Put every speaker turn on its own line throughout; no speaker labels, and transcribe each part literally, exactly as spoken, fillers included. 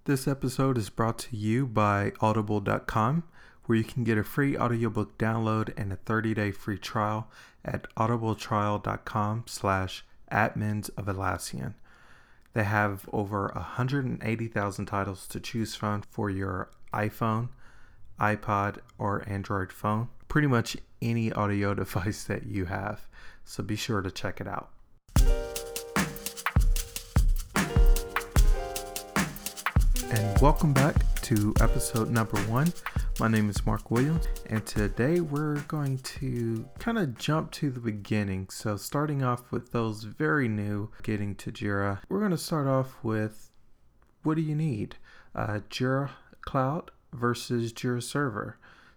This episode is brought to you by audible dot com, where you can get a free audiobook download and a thirty-day free trial at audibletrial.com slash admins of Atlassian. They have over one hundred eighty thousand titles to choose from for your iPhone, iPod, or Android phone. Pretty much any audio device that you have. So be sure to check it out. And welcome back to episode number one. My name is Mark Williams, and today we're going to kind of jump to the beginning. So starting off with those very new getting to Jira, we're going to start off with what do you need? Uh, Jira Cloud versus Jira Server.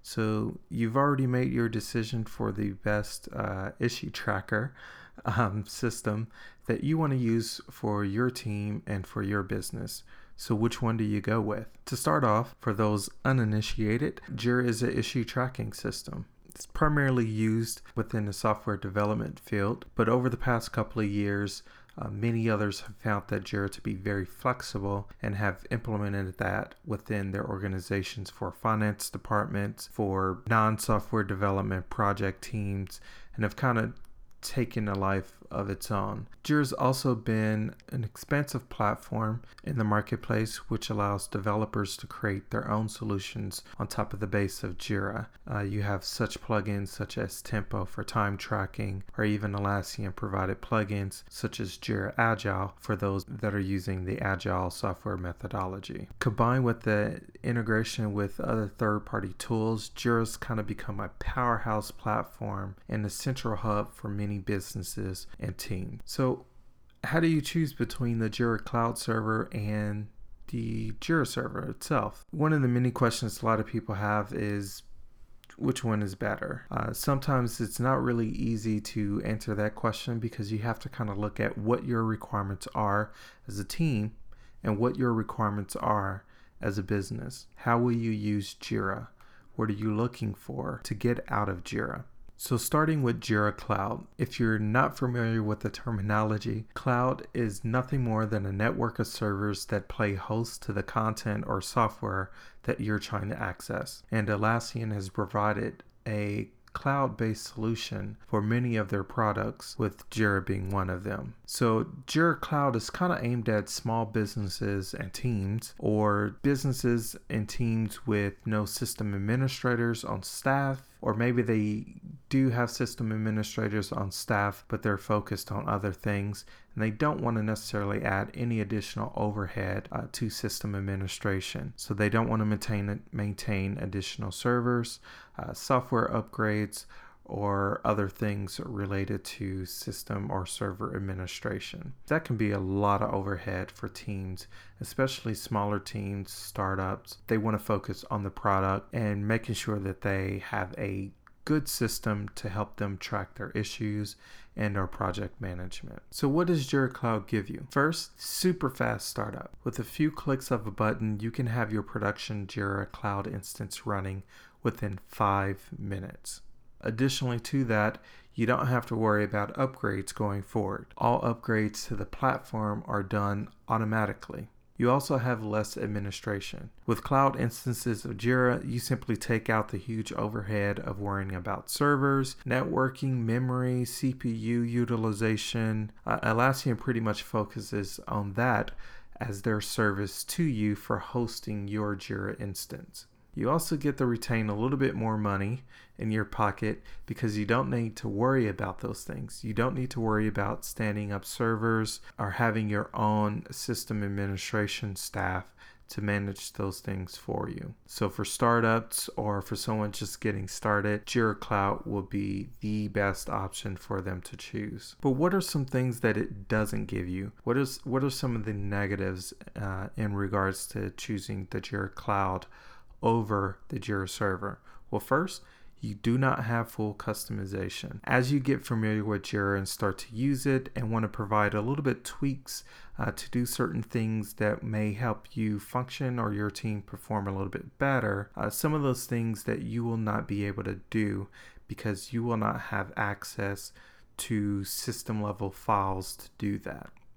So you've already made your decision for the best uh, issue tracker um, system that you want to use for your team and for your business. So which one do you go with? To start off, for those uninitiated, Jira is an issue tracking system. It's primarily used within the software development field, but over the past couple of years, uh, many others have found that Jira to be very flexible and have implemented that within their organizations for finance departments, for non-software development project teams, and have kind of taken a life of its own. Jira's also been an expansive platform in the marketplace, which allows developers to create their own solutions on top of the base of Jira. Uh, you have such plugins such as Tempo for time tracking, or even Atlassian provided plugins such as Jira Agile for those that are using the Agile software methodology. Combined with the integration with other third-party tools, Jira's kind of become a powerhouse platform and a central hub for many businesses and teams. So how do you choose between the Jira Cloud Server and the Jira Server itself? One of the many questions a lot of people have is which one is better? Uh, sometimes it's not really easy to answer that question because you have to kind of look at what your requirements are as a team and what your requirements are as a business. How will you use Jira? What are you looking for to get out of Jira? So starting with Jira Cloud, if you're not familiar with the terminology, cloud is nothing more than a network of servers that play host to the content or software that you're trying to access. And Atlassian has provided a cloud-based solution for many of their products, with Jira being one of them. So Jira Cloud is kind of aimed at small businesses and teams, or businesses and teams with no system administrators on staff, or maybe they do have system administrators on staff, but they're focused on other things, and they don't want to necessarily add any additional overhead uh, to system administration. So they don't want to maintain maintain additional servers, uh, software upgrades, or other things related to system or server administration. That can be a lot of overhead for teams, especially smaller teams, startups. They want to focus on the product and making sure that they have a good system to help them track their issues and our project management. So what does Jira Cloud give you? First, super fast startup. With a few clicks of a button, you can have your production Jira Cloud instance running within five minutes. Additionally to that, you don't have to worry about upgrades going forward. All upgrades to the platform are done automatically. You also have less administration. With cloud instances of Jira, you simply take out the huge overhead of worrying about servers, networking, memory, C P U utilization. Uh, Atlassian pretty much focuses on that as their service to you for hosting your Jira instance. You also get to retain a little bit more money in your pocket because you don't need to worry about those things. You don't need to worry about standing up servers or having your own system administration staff to manage those things for you. So for startups or for someone just getting started, Jira Cloud will be the best option for them to choose. But what are some things that it doesn't give you? What is what are some of the negatives uh, in regards to choosing the Jira Cloud over the Jira Server? Well, first, you do not have full customization. As you get familiar with Jira and start to use it and want to provide a little bit tweaks uh, to do certain things that may help you function or your team perform a little bit better, uh, some of those things that you will not be able to do because you will not have access to system level files to do that.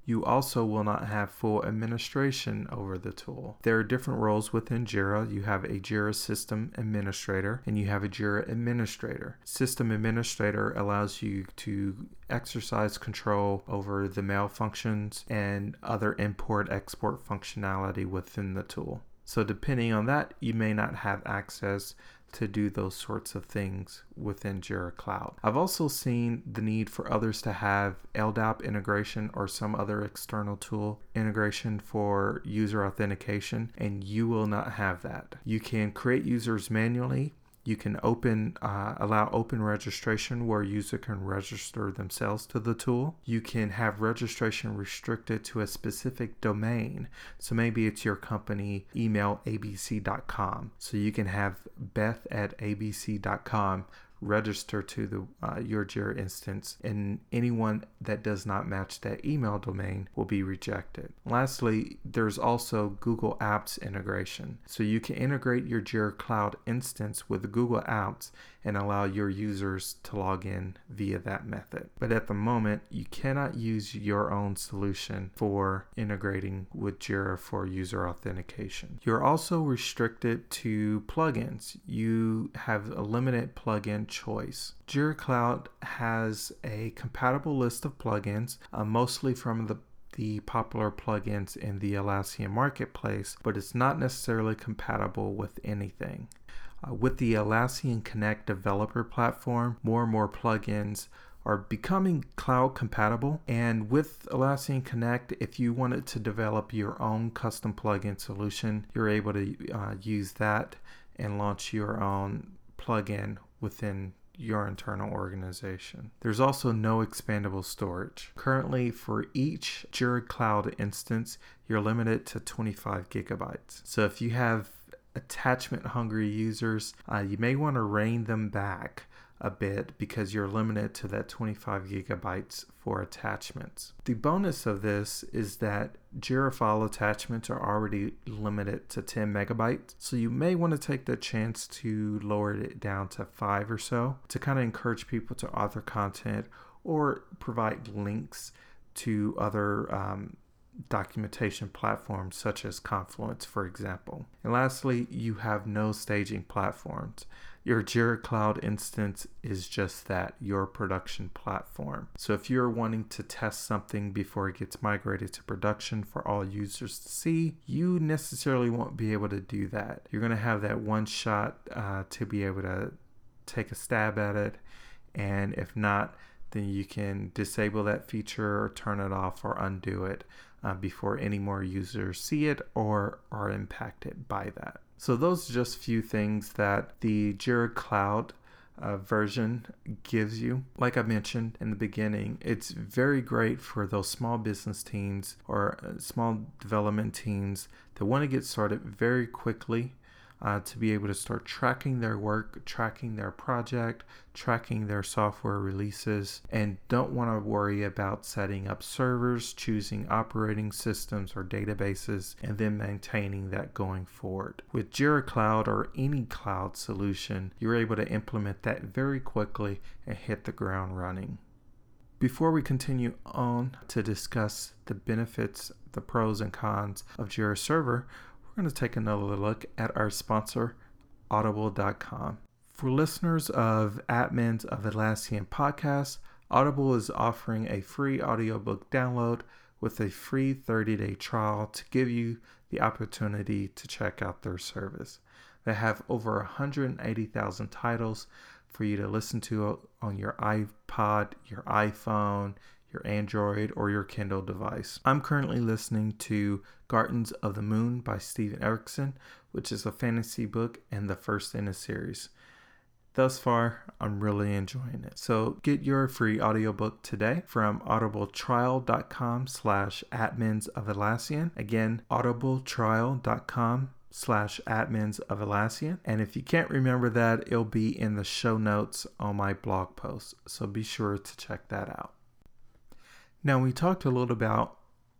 You also will not have full administration over the tool. There are different roles within Jira. You have a Jira System Administrator and you have a Jira Administrator. System Administrator allows you to exercise control over the mail functions and other import-export functionality within the tool. So depending on that, you may not have access to do those sorts of things within Jira Cloud. I've also seen the need for others to have L D A P integration or some other external tool integration for user authentication, and you will not have that. You can create users manually. You can open, uh, allow open registration where a user can register themselves to the tool. You can have registration restricted to a specific domain. So maybe it's your company email a b c dot com. So you can have beth at a b c dot com register to the uh, your Jira instance, and anyone that does not match that email domain will be rejected. Lastly, there's also Google Apps integration. So you can integrate your Jira Cloud instance with Google Apps and allow your users to log in via that method. But at the moment, you cannot use your own solution for integrating with Jira for user authentication. You're also restricted to plugins. You have a limited plugin choice. Jira Cloud has a compatible list of plugins, uh, mostly from the the popular plugins in the Atlassian marketplace, but it's not necessarily compatible with anything. Uh, with the Atlassian Connect developer platform, more and more plugins are becoming cloud compatible. And with Atlassian Connect, if you wanted to develop your own custom plugin solution, you're able to uh, use that and launch your own plugin within your internal organization. There's also no expandable storage. Currently, for each Jira Cloud instance, you're limited to twenty-five gigabytes. So if you have attachment hungry users, uh, you may want to rein them back a bit because you're limited to that twenty-five gigabytes for attachments. The bonus of this is that Jira file attachments are already limited to ten megabytes, so you may want to take the chance to lower it down to five or so to kind of encourage people to author content or provide links to other um, documentation platforms such as Confluence, for example. And lastly, you have no staging platforms. Your Jira Cloud instance is just that, your production platform. So if you're wanting to test something before it gets migrated to production for all users to see, you necessarily won't be able to do that. You're going to have that one shot uh, to be able to take a stab at it. And if not, then you can disable that feature or turn it off or undo it uh, before any more users see it or are impacted by that. So those are just a few things that the Jira Cloud uh, version gives you. Like I mentioned in the beginning, it's very great for those small business teams or uh, small development teams that want to get started very quickly. Uh, to be able to start tracking their work, tracking their project, tracking their software releases, and don't want to worry about setting up servers, choosing operating systems or databases, and then maintaining that going forward. With Jira Cloud or any cloud solution, you're able to implement that very quickly and hit the ground running. Before we continue on to discuss the benefits, the pros and cons of Jira Server, we're going to take another look at our sponsor, Audible dot com. For listeners of Admins of Atlassian podcast, Audible is offering a free audiobook download with a free thirty-day trial to give you the opportunity to check out their service. They have over one hundred eighty thousand titles for you to listen to on your iPod, your iPhone, your Android, or your Kindle device. I'm currently listening to Gardens of the Moon by Steven Erikson, which is a fantasy book and the first in a series. Thus far, I'm really enjoying it. So get your free audiobook today from audibletrial.com slash admins of Atlassian. Again, audibletrial.com slash admins of Atlassian. And if you can't remember that, it'll be in the show notes on my blog post. So be sure to check that out. Now, we talked a little about the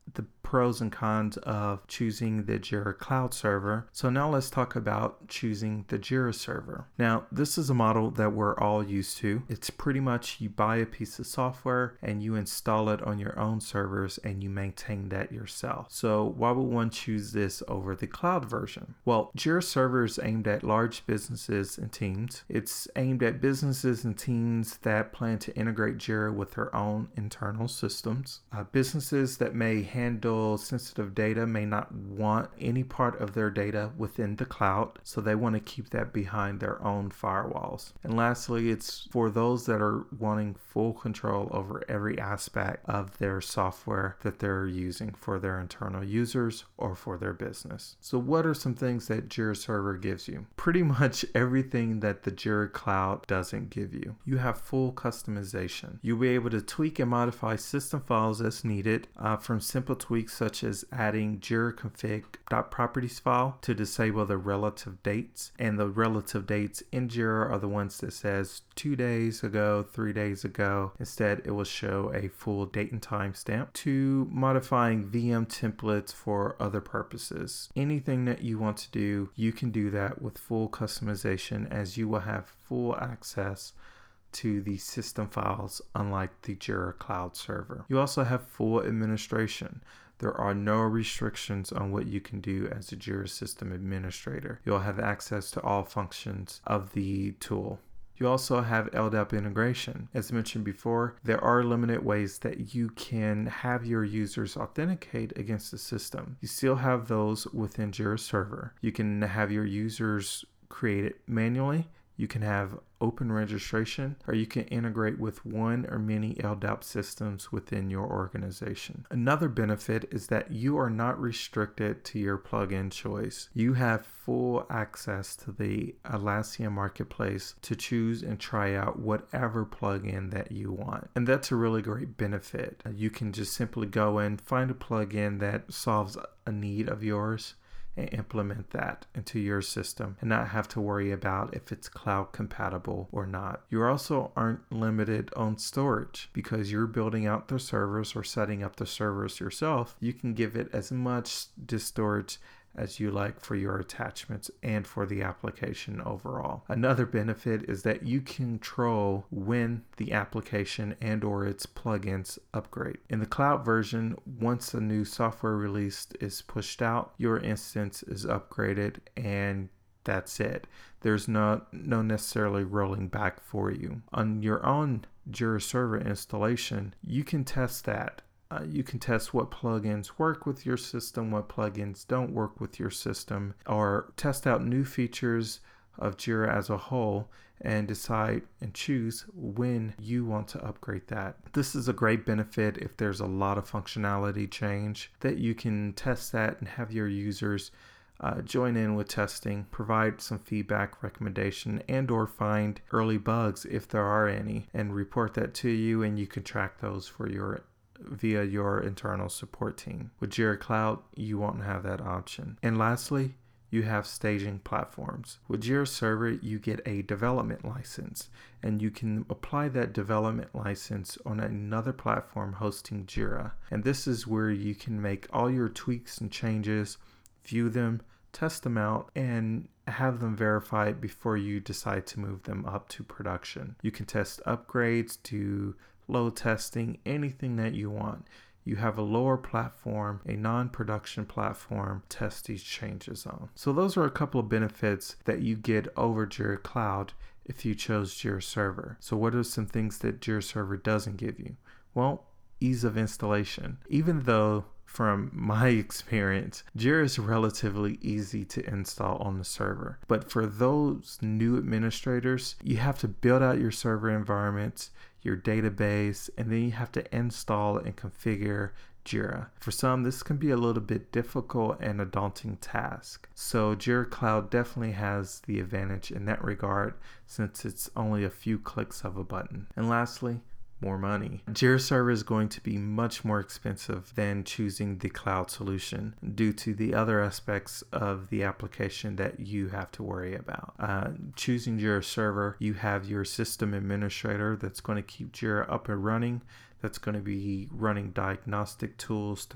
pros and cons of choosing the Jira Cloud Server. So now let's talk about choosing the Jira Server. Now, this is a model that we're all used to. It's pretty much you buy a piece of software and you install it on your own servers and you maintain that yourself. So why would one choose this over the cloud version? Well, Jira Server is aimed at large businesses and teams. It's aimed at businesses and teams that plan to integrate Jira with their own internal systems. Uh, businesses that may handle sensitive data may not want any part of their data within the cloud, so they want to keep that behind their own firewalls. And lastly, it's for those that are wanting full control over every aspect of their software that they're using for their internal users or for their business. So what are some things that Jira Server gives you? Pretty much everything that the Jira Cloud doesn't give you. You have full customization. You'll be able to tweak and modify system files as needed, uh, from simple tweaks such as adding Jira config.properties file to disable the relative dates. And the relative dates in Jira are the ones that says two days ago, three days ago. Instead, it will show a full date and time stamp, to modifying V M templates for other purposes. Anything that you want to do, you can do that with full customization, as you will have full access to the system files, unlike the Jira Cloud Server. You also have full administration. There are no restrictions on what you can do as a Jira system administrator. You'll have access to all functions of the tool. You also have L D A P integration. As mentioned before, there are limited ways that you can have your users authenticate against the system. You still have those within Jira Server. You can have your users create it manually. You can have open registration, or you can integrate with one or many L D A P systems within your organization. Another benefit is that you are not restricted to your plugin choice. You have full access to the Atlassian Marketplace to choose and try out whatever plugin that you want. And that's a really great benefit. You can just simply go in, find a plugin that solves a need of yours, and implement that into your system and not have to worry about if it's cloud compatible or not. You also aren't limited on storage because you're building out the servers or setting up the servers yourself. You can give it as much disk storage as you like for your attachments and for the application overall. Another benefit is that you control when the application and or its plugins upgrade. In the cloud version, once a new software release is pushed out, your instance is upgraded and that's it. There's no, no necessarily rolling back for you. On your own Jira Server installation, you can test that. Uh, you can test what plugins work with your system, what plugins don't work with your system, or test out new features of Jira as a whole and decide and choose when you want to upgrade that. This is a great benefit if there's a lot of functionality change, that you can test that and have your users Uh, join in with testing, provide some feedback, recommendation, and or find early bugs if there are any, and report that to you, and you can track those for your via your internal support team. With Jira Cloud, you won't have that option. And lastly, you have staging platforms. With Jira Server, you get a development license, and you can apply that development license on another platform hosting Jira. And this is where you can make all your tweaks and changes, view them, test them out, and have them verified before you decide to move them up to production. You can test upgrades, do load testing, anything that you want. You have a lower platform, a non-production platform, to test these changes on. So those are a couple of benefits that you get over Jira Cloud if you chose Jira Server. So what are some things that Jira Server doesn't give you? Well, ease of installation. Even though from my experience, Jira is relatively easy to install on the server. But for those new administrators, you have to build out your server environments, your database, and then you have to install and configure Jira. For some, this can be a little bit difficult and a daunting task. So Jira Cloud definitely has the advantage in that regard, since it's only a few clicks of a button. And lastly, more money. Jira Server is going to be much more expensive than choosing the cloud solution due to the other aspects of the application that you have to worry about. Uh, choosing Jira Server, you have your system administrator that's going to keep Jira up and running, that's going to be running diagnostic tools to make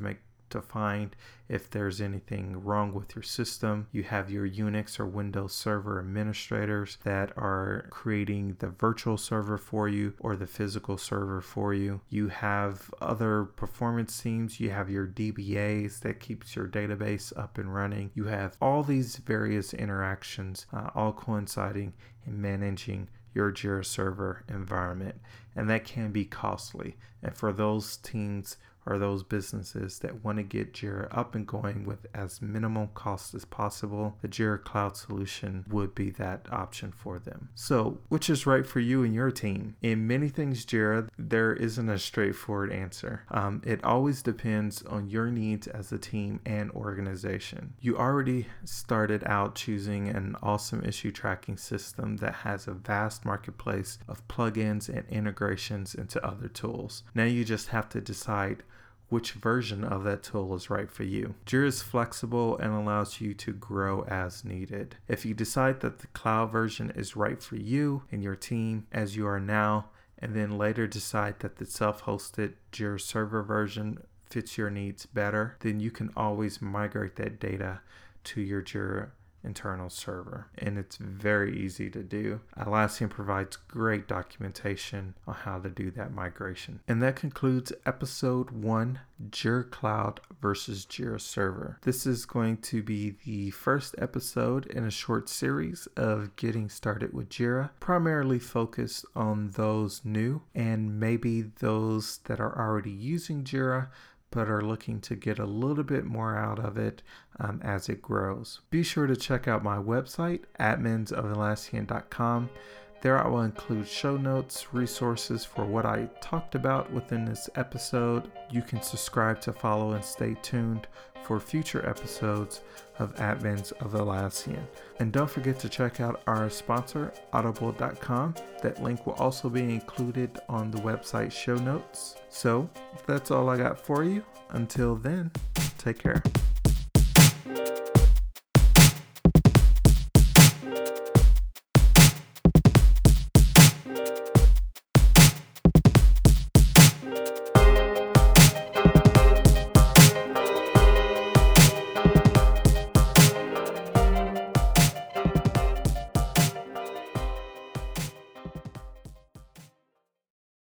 to find if there's anything wrong with your system. You have your Unix or Windows Server administrators that are creating the virtual server for you or the physical server for you. You have other performance teams. You have your D B As that keeps your database up and running. You have all these various interactions uh, all coinciding in managing your Jira Server environment, and that can be costly. And for those teams or those businesses that want to get Jira up and going with as minimal cost as possible, the Jira Cloud solution would be that option for them. So, which is right for you and your team? In many things Jira, there isn't a straightforward answer. Um, it always depends on your needs as a team and organization. You already started out choosing an awesome issue tracking system that has a vast marketplace of plugins and integrations into other tools. Now you just have to decide which version of that tool is right for you. Jira is flexible and allows you to grow as needed. If you decide that the cloud version is right for you and your team as you are now, and then later decide that the self-hosted Jira Server version fits your needs better, then you can always migrate that data to your Jira internal server, and it's very easy to do. Atlassian provides great documentation on how to do that migration. And that concludes episode one, Jira Cloud versus Jira Server. This is going to be the first episode in a short series of getting started with Jira, primarily focused on those new and maybe those that are already using Jira but are looking to get a little bit more out of it um, as it grows. Be sure to check out my website, admins of Atlassian dot com. There I will include show notes, resources for what I talked about within this episode. You can subscribe to follow and stay tuned for future episodes of Admins of Atlassian. And don't forget to check out our sponsor, audible dot com. That link will also be included on the website show notes. So that's all I got for you. Until then, take care.